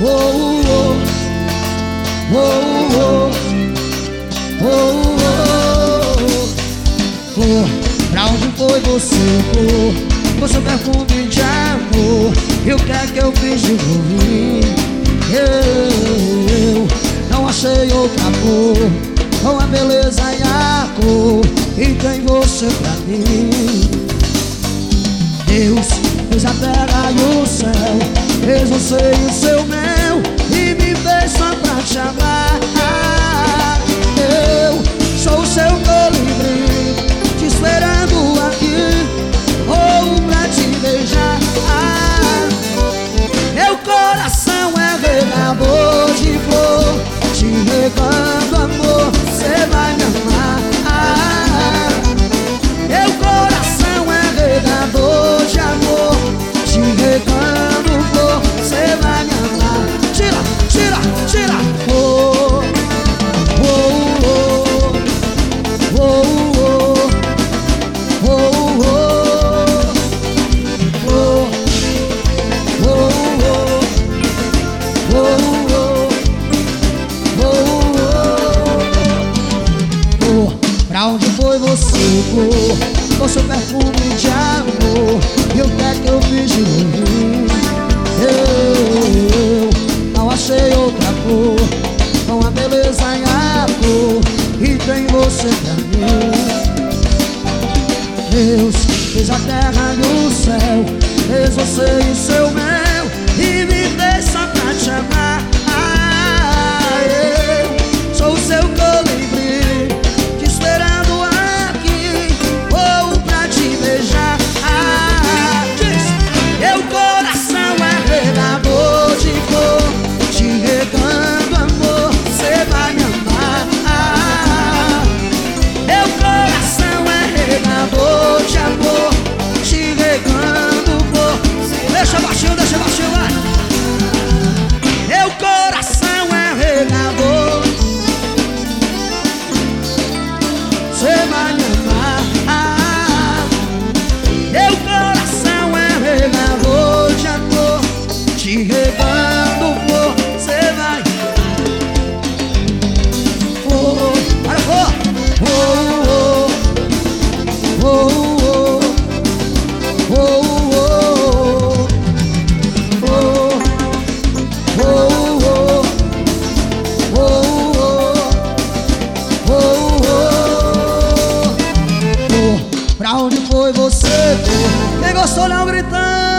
oh, oh, oh, oh, oh, oh. Pra onde foi você, oh? Com seu perfume de amor. E o que é que eu fiz de ruim? Eu não achei outra cor com a beleza e a cor e tem você pra mim. Deus fez a terra e o céu, fez você e o seu mel e me fez só pra te amar. Eu sou o seu colibri, te esperando aqui, ou pra te beijar. Meu coração é regador de flor, te regando amor, cê vai me amar. Meu coração é regador de amor, te regando flor, cê vai me amar. Tira, tira, tira. Oh, oh, oh, oh, oh, oh, pra onde foi você, oh, com seu perfume de amor? E o que é que eu fiz de ruim? Eu não achei outra cor com a beleza e a cor e tem você pra mim. Deus fez a terra e o céu, fez você e seu mel e me fez só pra te amar. Eu sou o seu colibri, te esperando aqui, ou pra te beijar. Meu coração é regador de flor, te regando amor, cê vai me amar. Meu coração é regador de amor, te regando flor. Deixa baixinho, vai. Meu coração é regador, cê vai me amar. Meu coração é regador de amor, te regando flor, cê vai. Oh, para flor. Oh, oh, oh, oh, oh, oh. Pra onde foi você? Quem gostou não gritando?